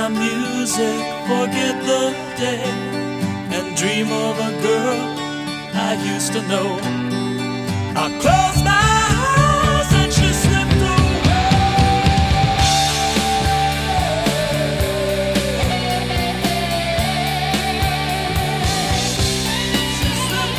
my music, forget the day, and dream of a girl I used to know. I close my eyes and she slipped away. She slipped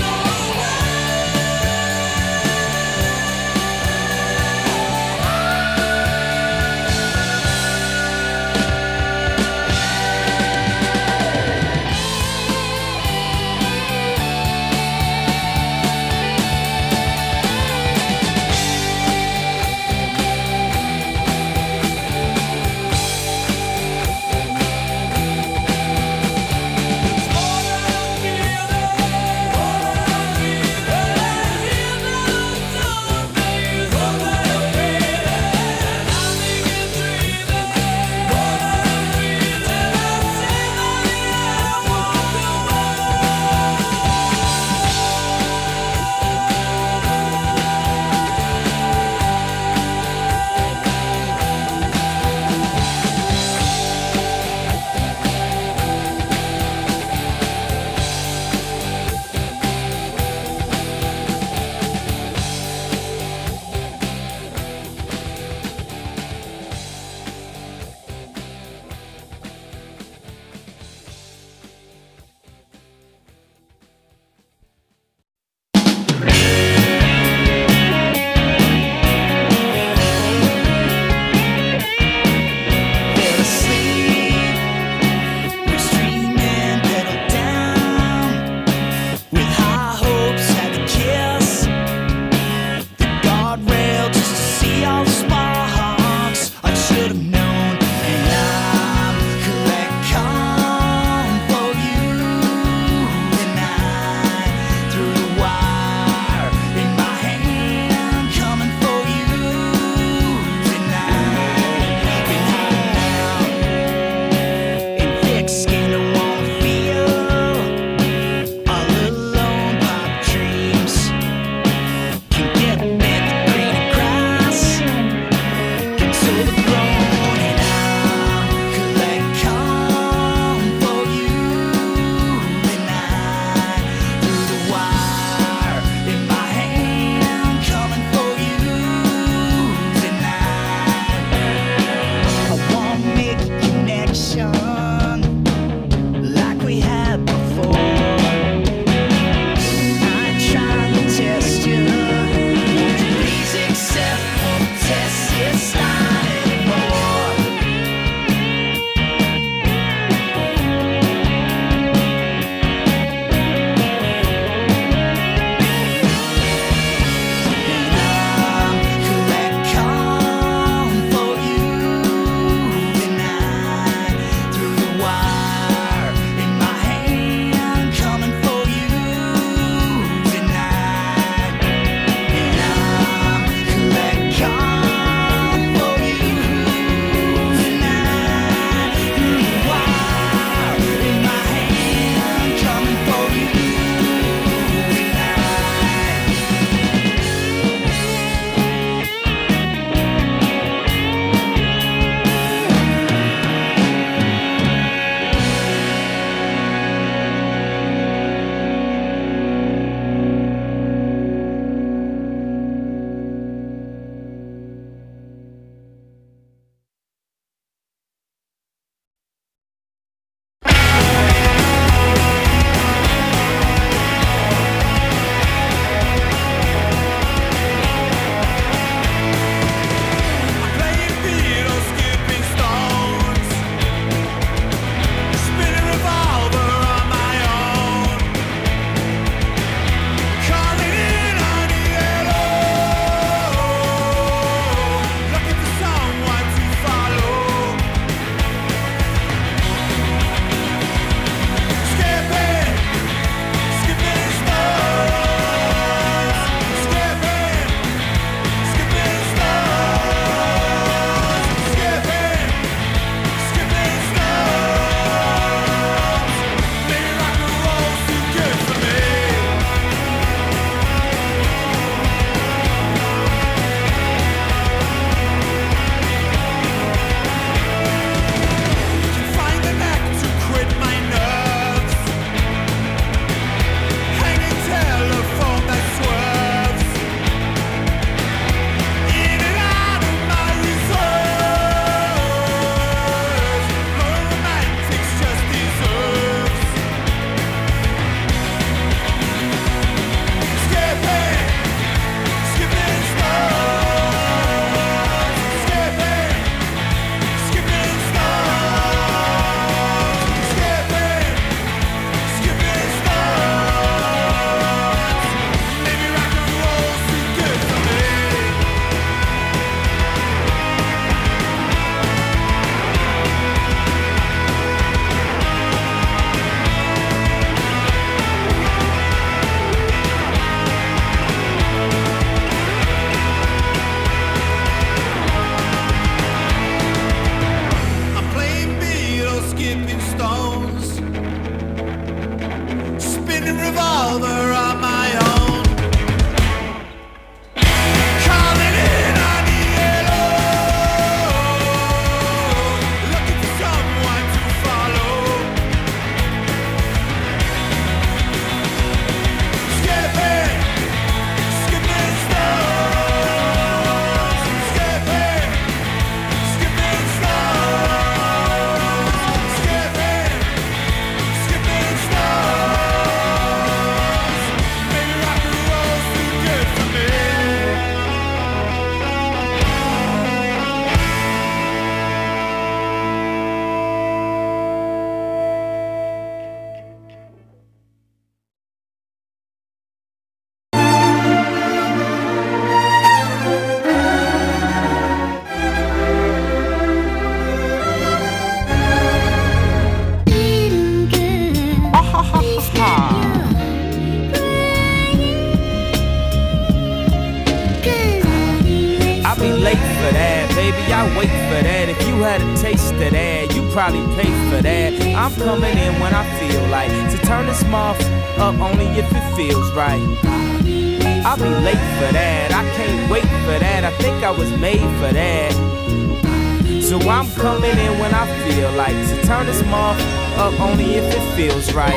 late for that, baby, I wait for that. If you had a taste of that, you probably pay for that. I'm coming in when I feel like to turn this mouth up only if it feels right. I'll be late for that, I can't wait for that. I think I was made for that. So I'm coming in when I feel like to turn this mouth up only if it feels right.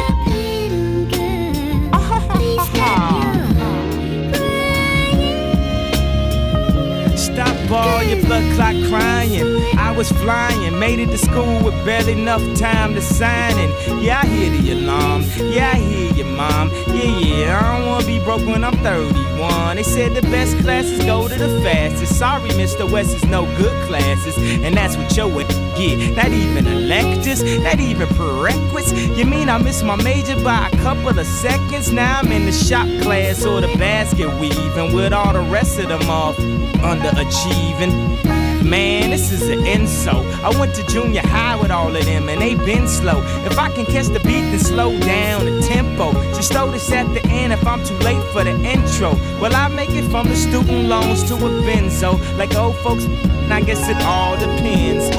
Stop all your blood clot crying. I was flying, made it to school with barely enough time to sign in. Yeah, I hear the alarm. Yeah, I hear you, mom. Yeah, I don't wanna be broke when I'm 31. They said the best classes go to the fastest. Sorry, Mr. West is no good classes, and that's what your get. Not even electives, not even prerequisites. You mean I missed my major by a couple of seconds? Now I'm in the shop class or the basket weaving with all the rest of them off underachieving. Man, this is an insult. I went to junior high with all of them and they been slow. If I can catch the beat, then slow down the tempo. Just throw this at the end if I'm too late for the intro. Well, I make it from the student loans to a benzo. Like old folks, I guess it all depends.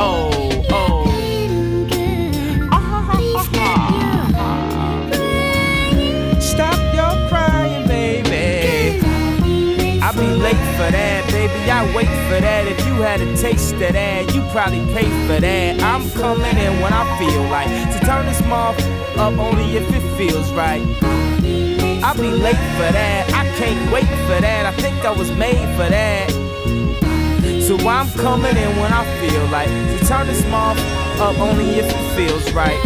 Stop your crying, baby. I'll be late for that, baby, I wait for that. If you had a taste of that, you probably pay for that. I'm coming in when I feel like to turn this mouth up only if it feels right. I'll be late for that, I can't wait for that. I think I was made for that. So I'm coming in when I feel like to turn this mouth up only if it feels right.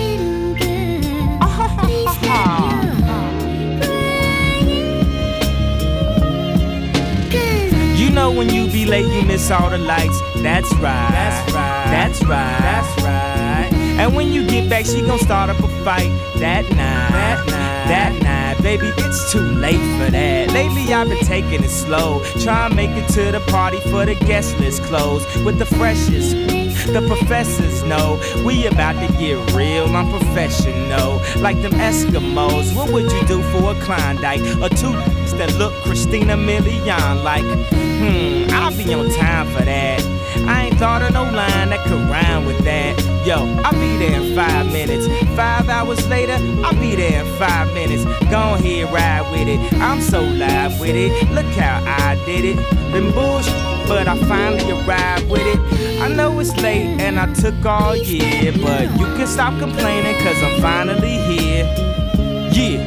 You know when you be late, you miss all the lights. That's right. That's right. That's right. That's right. And when you get back, she gon' start up a fight. That night. That night. Baby, it's too late for that. Lately I've been taking it slow. Try and make it to the party for the guest list closed with the freshest. The professors know we about to get real, I'm professional. Like them Eskimos, what would you do for a Klondike? Or two that look Christina Milian like? I'll be on time for that. I ain't thought of no line that could rhyme with that. Yo, I'll be there in 5 minutes. 5 hours later, I'll be there in 5 minutes. Go ahead, ride with it. I'm so live with it. Look how I did it. Been bullshit, but I finally arrived with it. I know it's late and I took all year, but you can stop complaining cause I'm finally here. Yeah.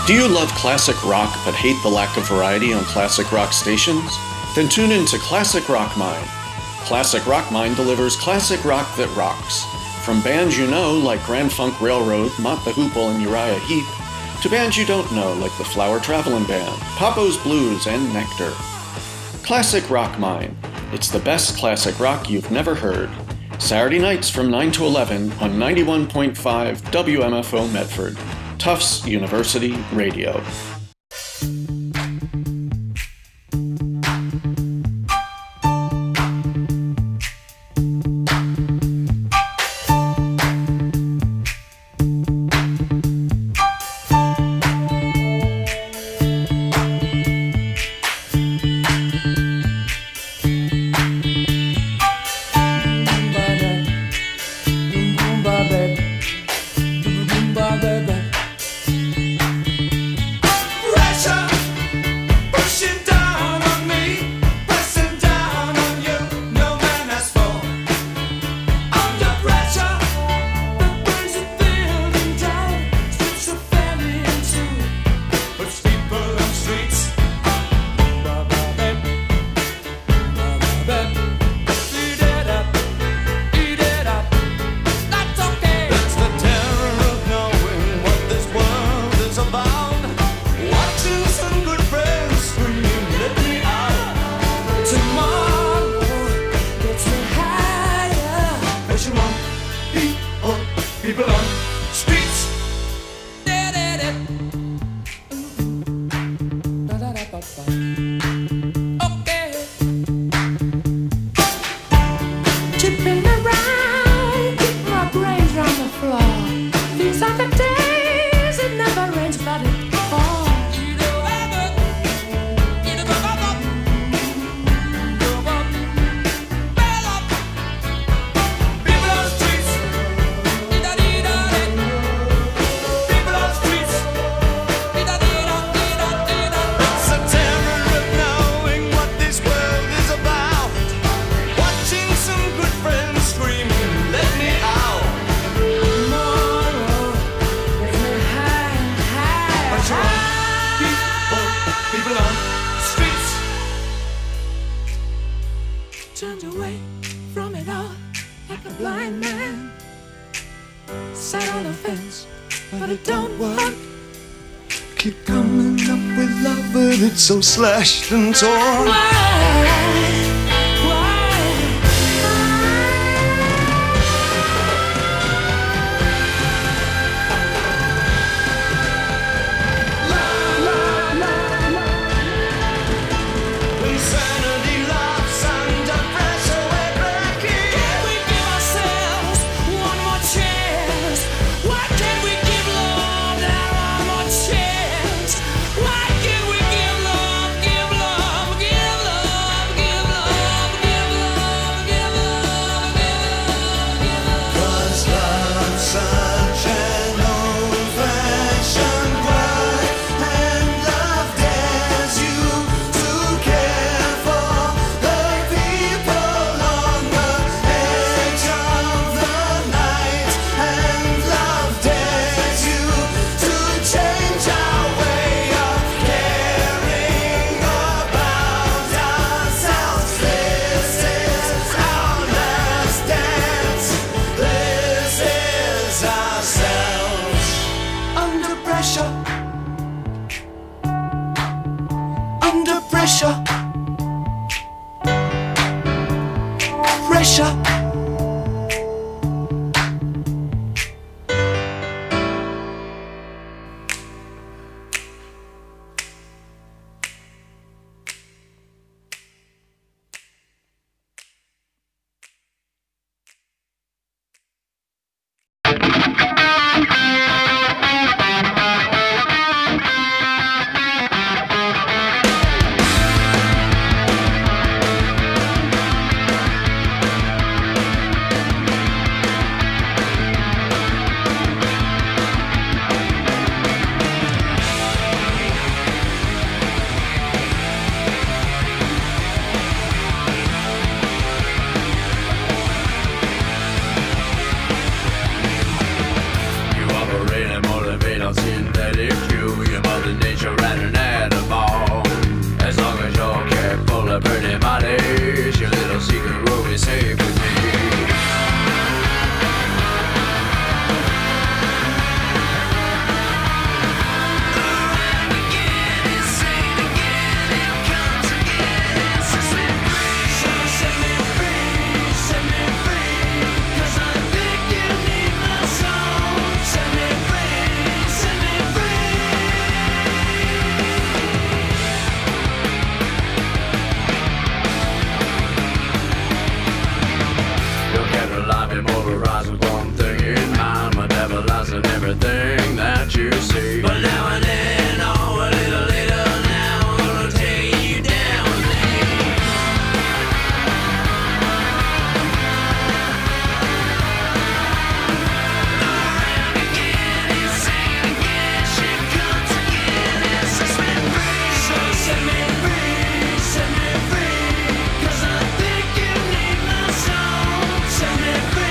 Do you love classic rock but hate the lack of variety on classic rock stations? Then tune in to Classic Rock Mind. Classic Rock Mind delivers classic rock that rocks. From bands you know like Grand Funk Railroad, Mott the Hoople, and Uriah Heep, to bands you don't know like the Flower Traveling Band, Papo's Blues, and Nectar. Classic Rock Mind. It's the best classic rock you've never heard. Saturday nights from 9 to 11 on 91.5 WMFO Medford. Tufts University Radio. So slashed and torn. in my days. Your little secret will be safe with me. Motorized with one thing in mind, my everlasting everything that you see. But now and then, oh, a little later now, I'm gonna take you down with me. Around again, insane again, shit comes again and sets me free. So set me free, 'cause I think you need my soul. Set me free.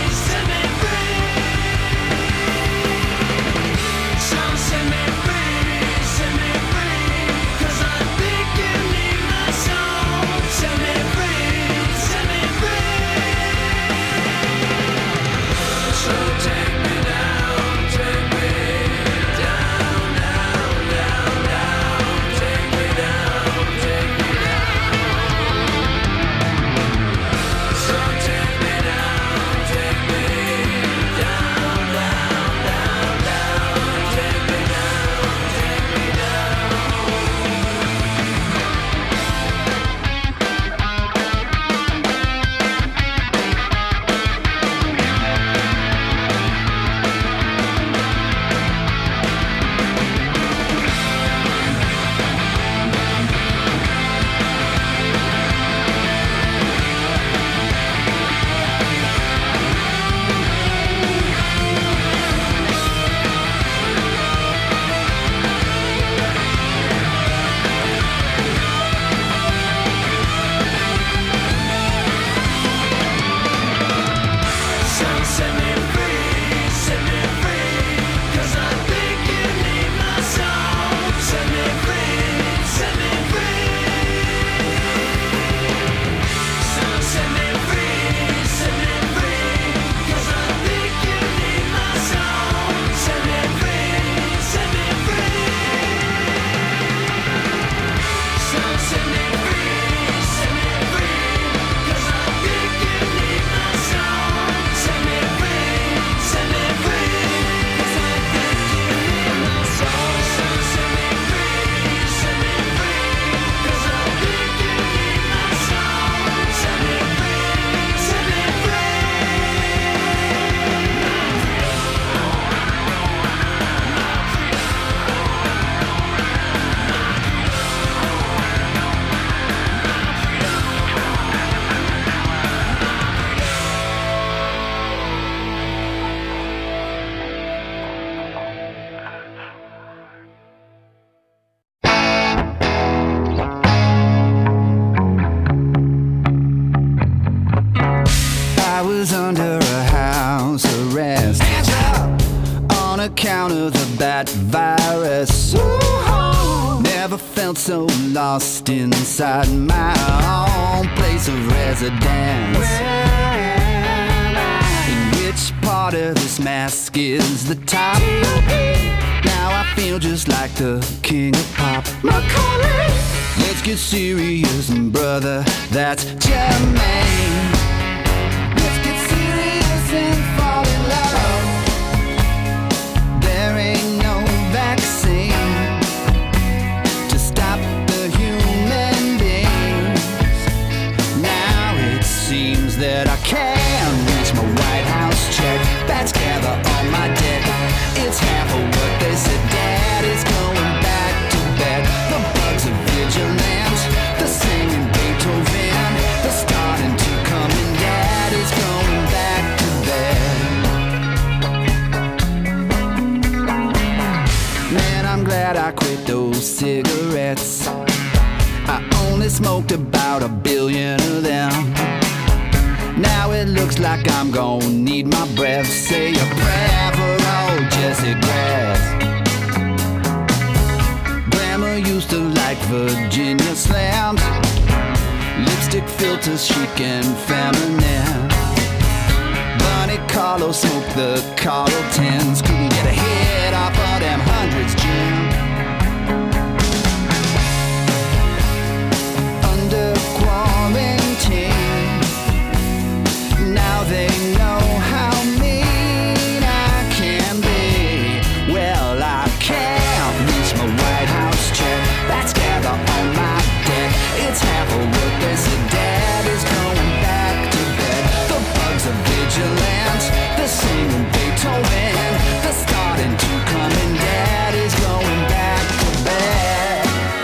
Virus. Ooh, never felt so lost inside my own place of residence. In which part of this mask is the top? Now I feel just like the king of pop. Macaulay. Let's get serious, brother, that's Jermaine. Let's get serious and fall in love. There ain't no vaccine to stop the human beings. Now it seems that I can't reach my White House check. Bats gather on my deck. It's half of what they said. Dad is going back to bed. The bugs are vigilant. The singing Beethoven. The starting to come in. Dad is going back to bed. Man, I'm glad I quit those cigarettes. I only smoked about 1 billion of them. Now it looks like I'm gonna need my breath. Say a prayer for old Jesse Grass. Grandma used to like Virginia slams. lipstick filters chic and feminine. Bunny Carlo smoked the Carlo 10s. Couldn't get a hit off of them hundreds, Jim. Under quarantine, now they know how mean I can be. Well, I can't reach my White House check. That's gather on my deck. It's half a work they said Dad is going back to bed. The bugs are vigilant, they're singing Beethoven. They're starting to come and Dad is going back to bed.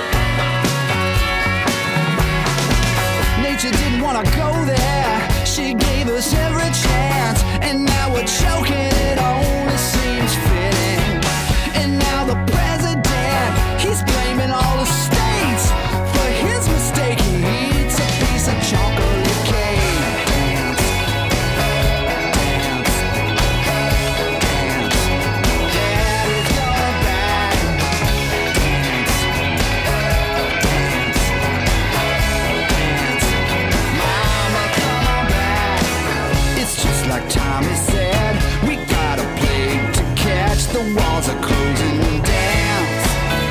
Nature didn't want to go there. She gave us every chance, and now we're choking. It only seems fitting. And now the president, he's blaming all the states for his mistake. He eats a piece of chocolate cake. Dance, dance, dance. Dad is going back. Dance, dance, dance. Mama, come on back. It's just like Tommy said, we got a plague to catch. The walls are closing. Dance,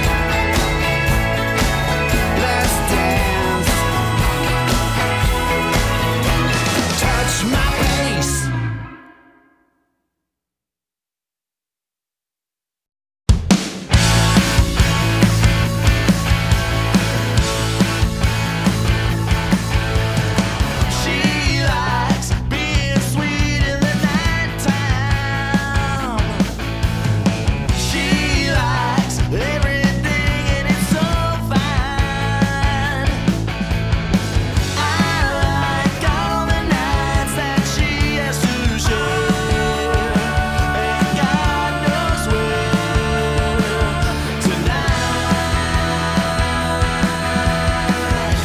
let's dance. Touch my face. She likes being sweet in the nighttime. She likes everything and it's so fine. I like all the nights that she has to share, and God knows where tonight.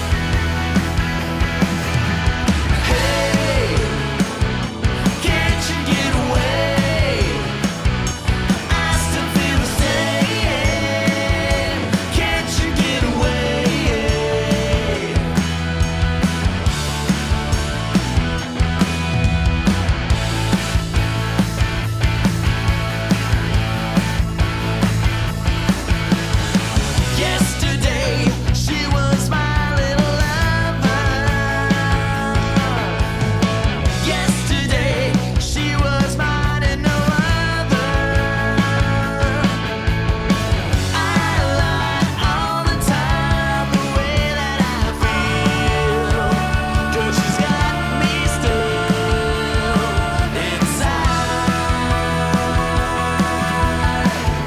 Hey, can't you get away? I still feel the same. Can't you get away? Yesterday, she was my little lover. Yesterday, she was mine and no other. I lie all the time the way that I feel, 'cause she's got me still inside.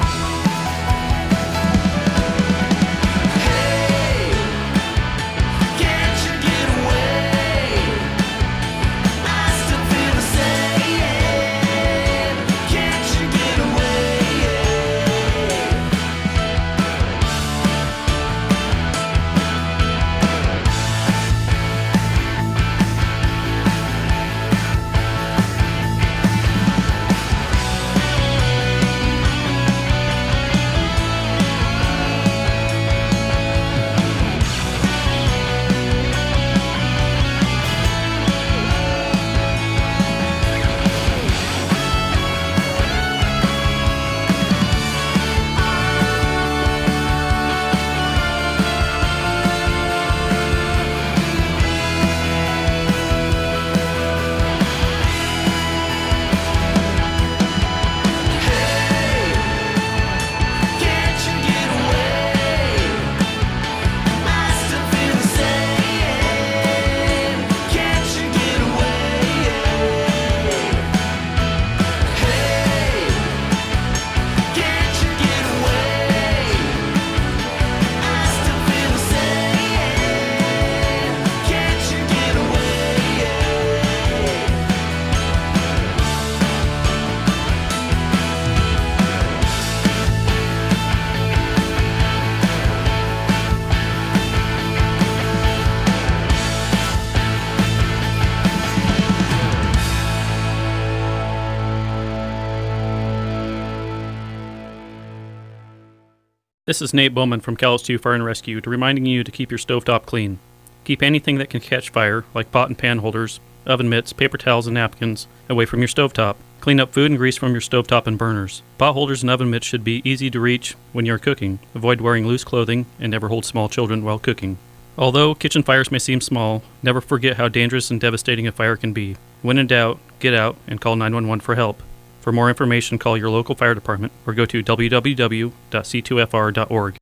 Hey, can't you get away? I still feel the same. Can't you get away? Can't you get away? I still feel the same. Can't you get away? Hey, can't you get away? I still feel the same. Can't you get away? This is Nate Bowman from Callous 2 Fire and Rescue, reminding you to keep your stovetop clean. Keep anything that can catch fire, like pot and pan holders, oven mitts, paper towels, and napkins, away from your stovetop. Clean up food and grease from your stovetop and burners. Pot holders and oven mitts should be easy to reach when you're cooking. Avoid wearing loose clothing and never hold small children while cooking. Although kitchen fires may seem small, never forget how dangerous and devastating a fire can be. When in doubt, get out and call 911 for help. For more information, call your local fire department or go to www.c2fr.org.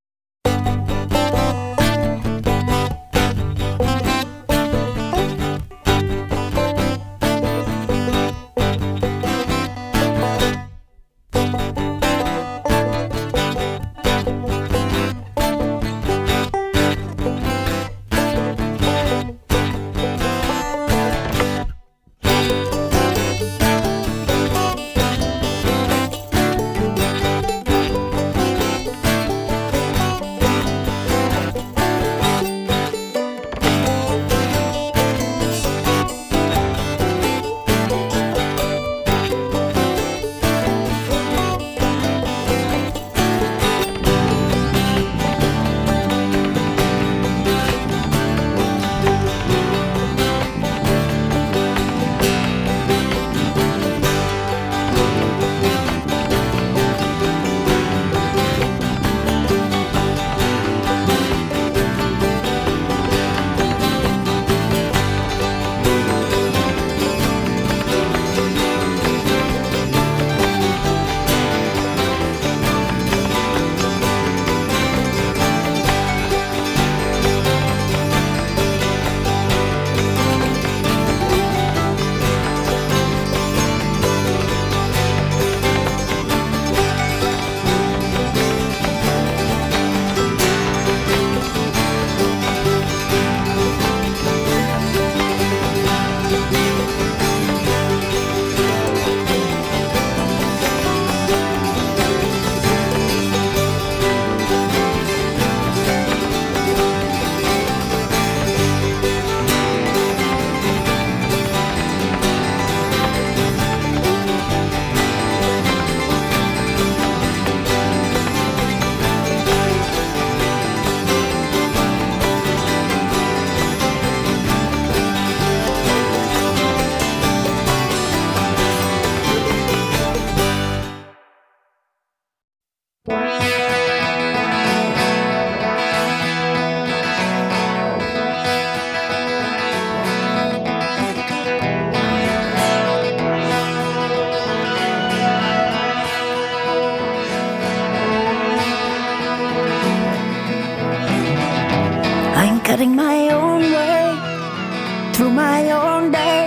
cutting my own way through my own day,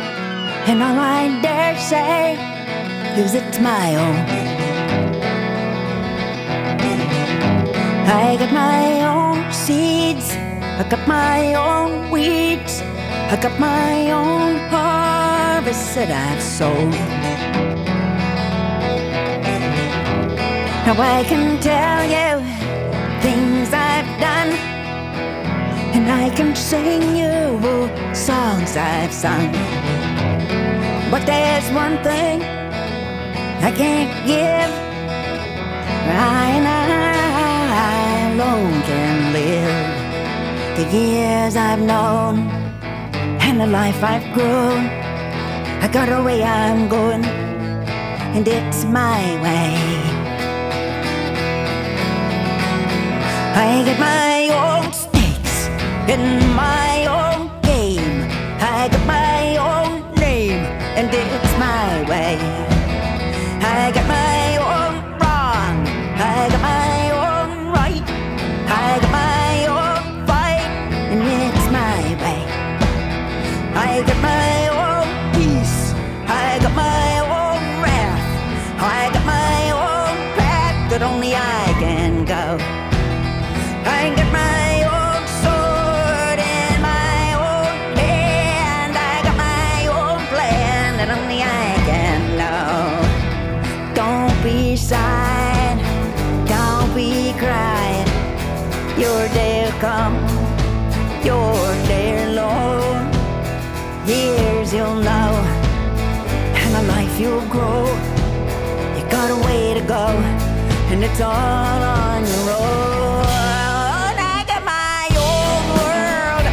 and all I dare say is it's my own. I got my own seeds, I got my own weeds, I got my own harvest that I've sown. Now I can tell you things I've done, and I can sing you songs I've sung. But there's one thing I can't give, I alone can live. The years I've known and the life I've grown, I got a way I'm going, and it's my way. I get my own stakes in my own game. I got my own name, and it's my way. I got my own wrong, I got my own right, I got my own fight, and it's my way. I got my own peace, I got my own wrath, I got my own path that only I can go. I got my own sword in my own hand, I got my own plan that only I can know. Don't be sad, don't be crying, your day'll come, your day alone. Years you'll know, and a life you'll grow. You got a way to go, and it's all on your own. I got my own world,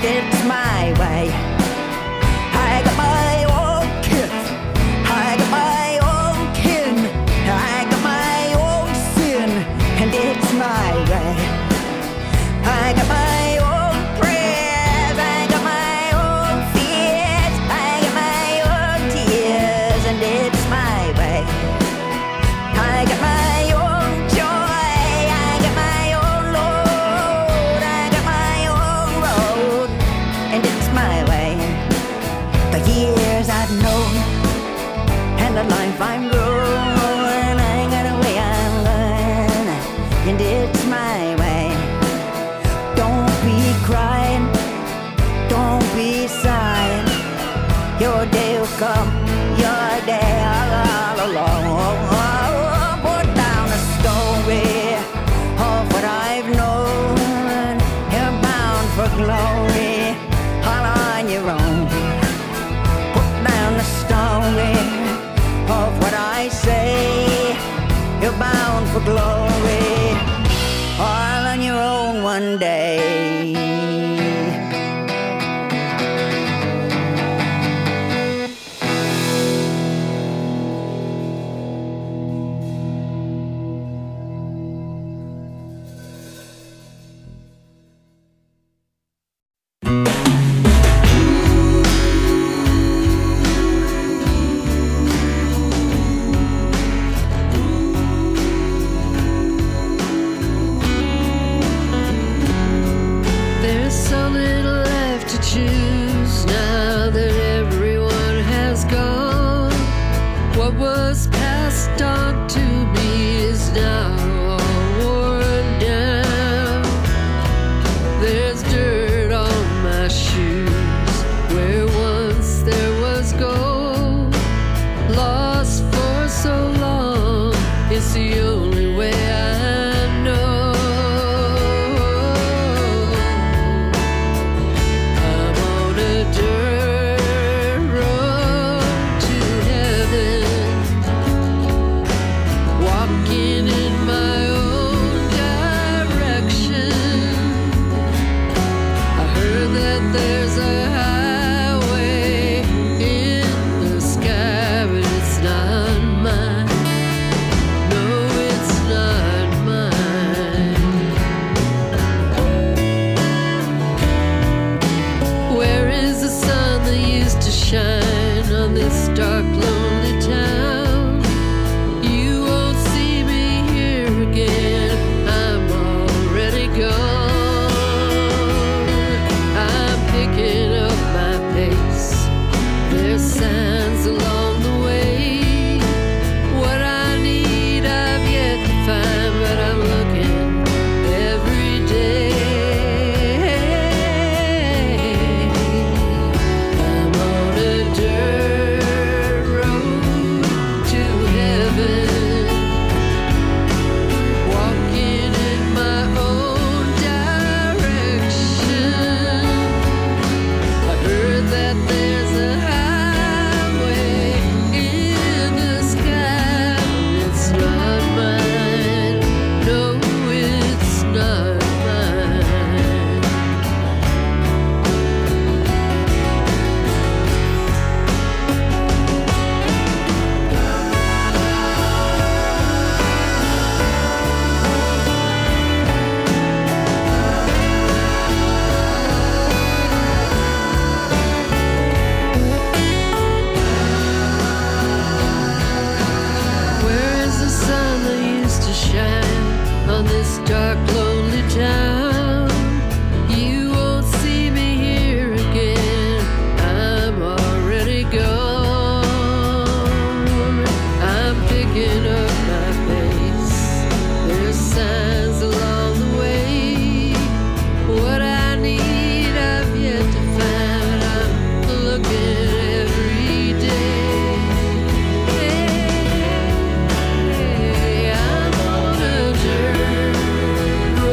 it's my way. I got my own kids, I got my own kin, I got my own sin, and it's my way. I got my own prayers, I got my own fears, I got my own tears, and it's my way. I got my own joy, I got my own load, I got my own road, and it's my way. The years I've known, and the life I'm grown, I got a way I learn, and it's my way. Don't be crying, don't be sighing, your day will come, your day all along. Put down a story of what I've known, you're bound for glory, all on your own. Put down a story of what I say, you're bound for glory, all on your own one day. There's so little left to choose now that everyone has gone. What was passed on to me is now all worn down. There's dirt on my shoes where once there was gold. Lost for so long, it's the only way I know. I'm on a dirt road to heaven, walking in my own direction. I heard that there's a highway in the sky, but it's not mine. No, it's not mine. Where is the sun that used to shine on this dark, lonely town? You won't see me here again, I'm already gone. I'm picking up my pace, there's signs along the way. What I need I've yet to find, but I'm looking every day. I'm on a dirt road to heaven, walking in my own direction. I heard that there's a highway in the sky. It's not mine. No, it's not mine. Where is the sun that used to shine on this dark, lonely town? You won't see me here again, I'm already gone. I'm picking up my pace, there's signs along the way. What I need I've yet to find, I'm looking every day. I'm on a dirt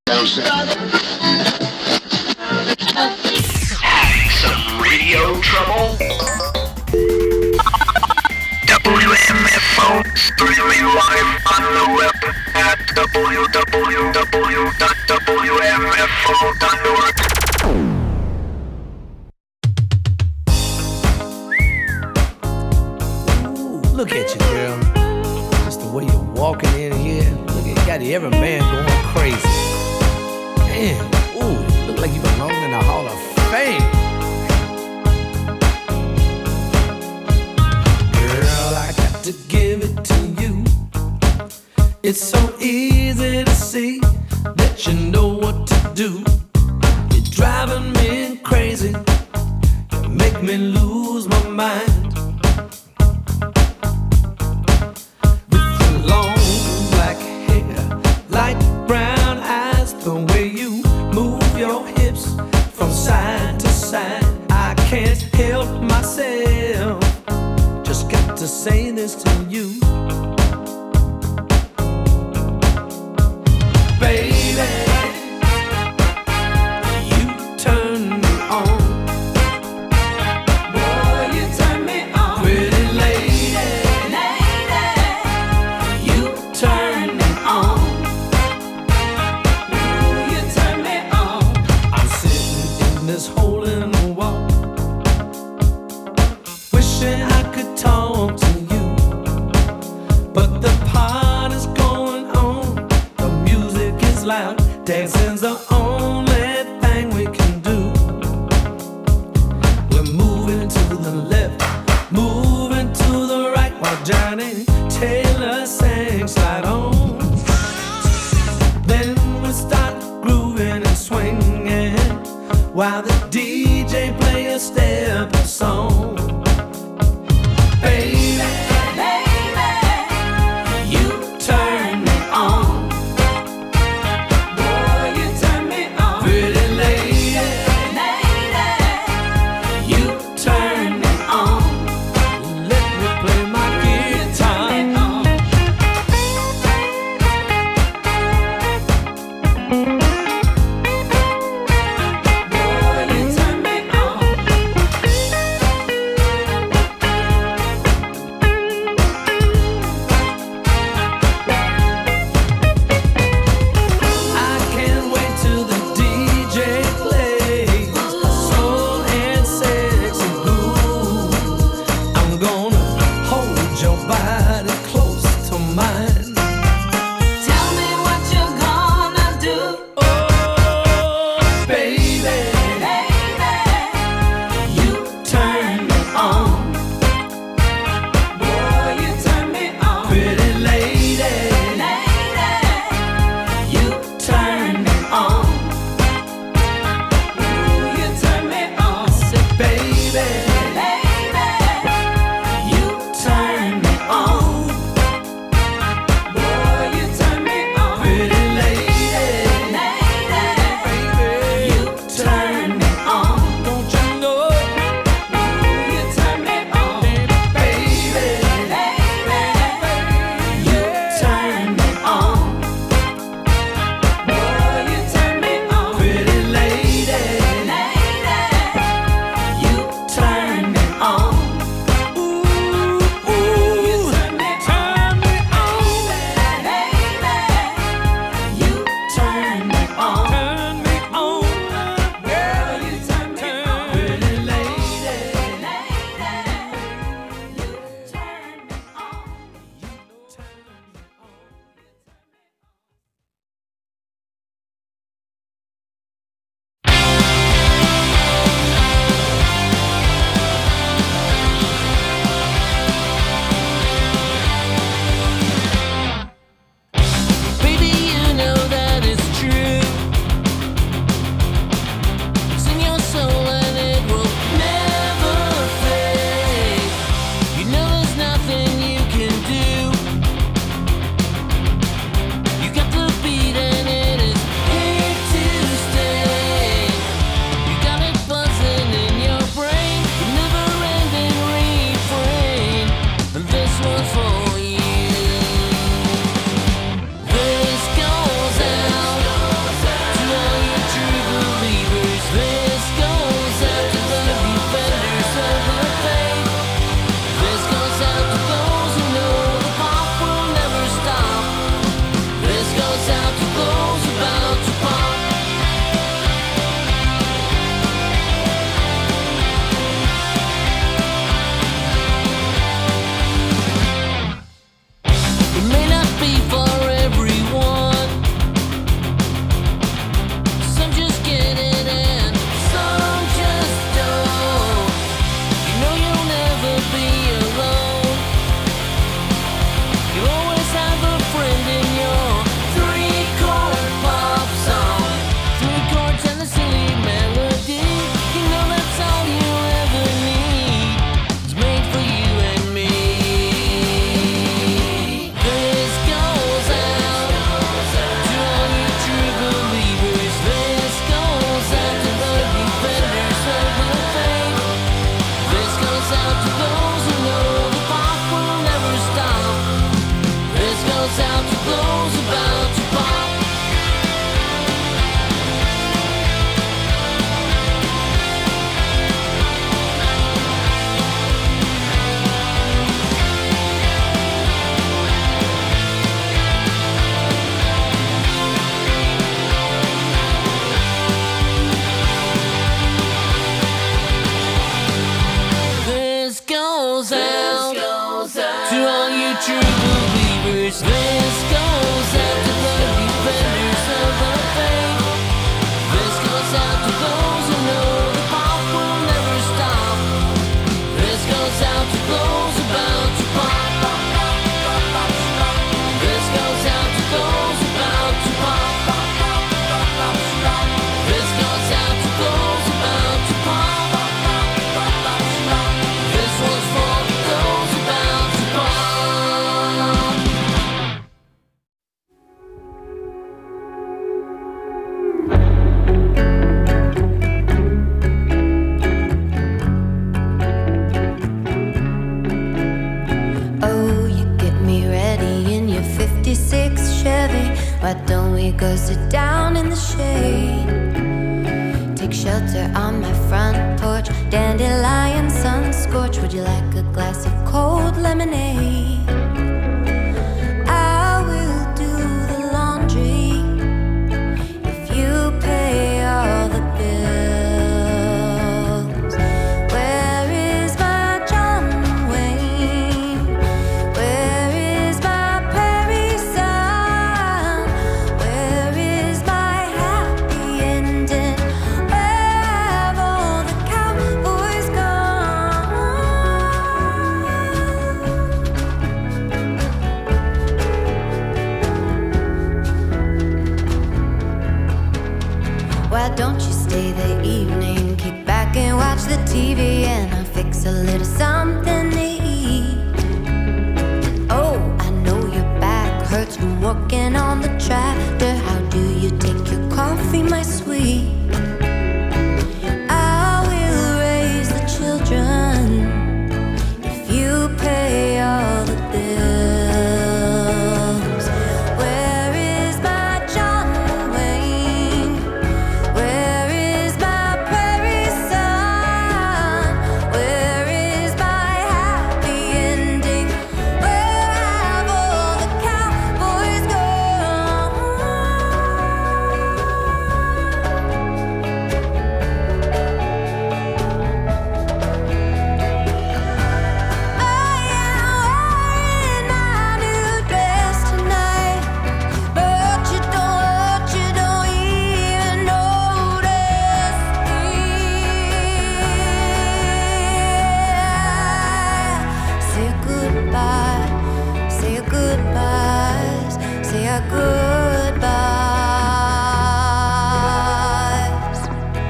Having some radio trouble? WMFO streaming live on the web at www.wmfo.org. Look at you, girl. Just the way you're walking in here. Look at you, got every man going crazy. Man, ooh, look like you belong in the Hall of Fame. Girl, I got to give it to you. It's so easy to see that you know what to do. You're driving me crazy. You make me lose my mind. Long black hair, light brown eyes, the way you move your hips from side to side. I can't help myself, just got to say this to you. Baby, you turn me on. Boy, you turn me on. Pretty lady. Turn me on. Ooh, you turn me on. I'm sitting in this hole in the wall, wishing I could talk to you, but the party's going on. The music is loud. Dancing's the only thing we can do. We're moving to the left, moving to the right, while Johnny Taylor sang Slide On. Then we start grooving and swinging while the DJ play a step of song. Baby, you turn me on. Boy, you turn me on. Pretty lady, you turn me on. Let me play my guitar. Boy, you turn me on. down in the shade. Take shelter on my front porch. Dandelion sun scorch. Would you like a glass of cold lemonade? I will do the laundry if you pay all the bills. Where is my John Wayne? Where is my Prairie Sun? Where is my happy ending? Where have all the cowboys gone? Why don't you stay the evening? Kick back and watch the TV, and I'll fix a little something to eat. Oh, I know your back hurts from working on the tractor. How do you take your coffee, my sweet? I will raise the children if you pay all the bills. Where is my John Wayne? Where is my Prairie Sun? Where is my happy ending? Where have all the cowboys gone? I am wearing my new dress tonight, but you don't even notice me. Say goodbye, say your goodbyes, say our goodbyes.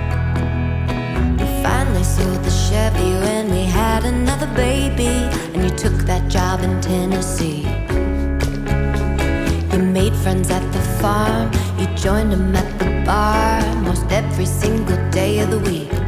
We finally sold the Chevy when we had another baby, and you took that job in Tennessee. You made friends at the farm, you joined them at the bar most every single day of the week.